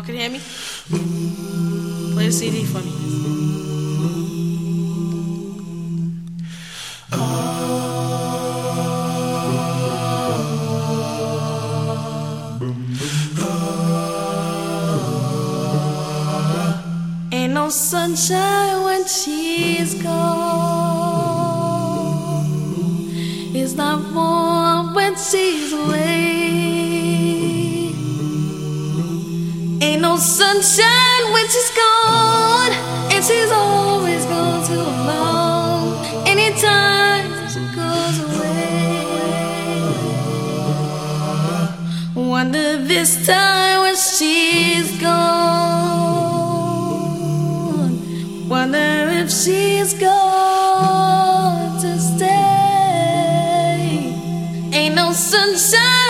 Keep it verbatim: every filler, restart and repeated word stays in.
can hear me? Play the C D for me. Ain't no sunshine when she's gone. It's not warm when she's away. Ain't no sunshine when she's gone, and she's always gone too long. Anytime she goes away, wonder this time when she's gone, wonder if she's gone to stay. Ain't no sunshine